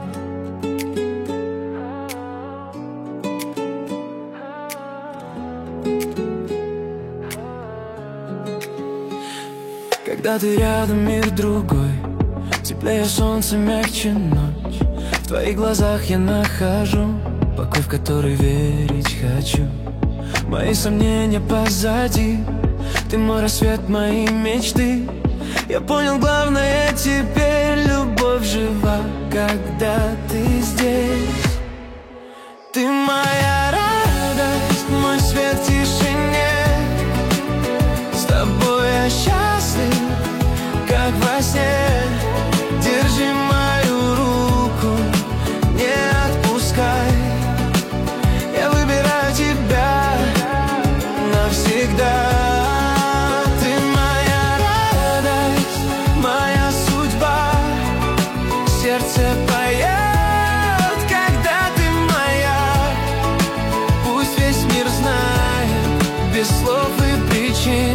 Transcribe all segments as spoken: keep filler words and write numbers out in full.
Когда ты рядом, мир другой, теплее солнце, мягче ночь. В твоих глазах я нахожу покой, в который верить хочу. Мои сомнения позади, ты мой рассвет, мои мечты. Я понял главное теперь, любовь жива, когда ты здесь. Ты моя радость, мой свет в тишине. С тобой я счастлив, как во сне. Держи мою руку, не отпускай. Я выбираю тебя навсегда. Ты моя радость, моя судьба. Сердце поет, когда ты моя. Пусть весь мир знает, без слов и причин.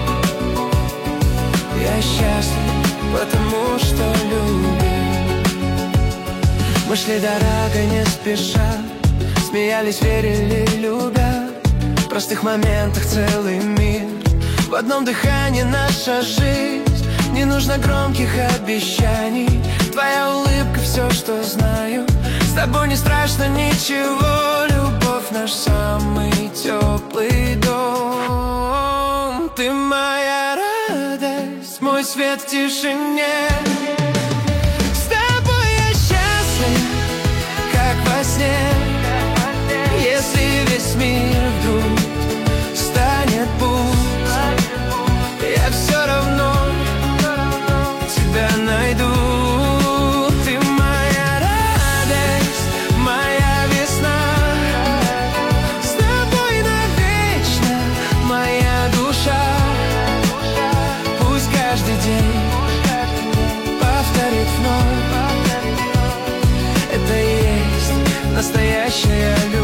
Я счастлив, потому что любим. Мы шли дорогой не спеша, смеялись, верили, любя. В простых моментах целый мир, в одном дыхании наша жизнь. Не нужно громких обещаний, твоя улыбка все, что знаю. С тобой не страшно ничего, любовь наш самый теплый дом. Ты моя радость, мой свет в тишине. С тобой я счастлив, как во сне. Если весь мир вдруг станет пуст, я все равно тебя найду. Ты моя радость, моя весна. С тобой навечно моя душа. Пусть каждый день повторит вновь. Это и есть настоящая любовь.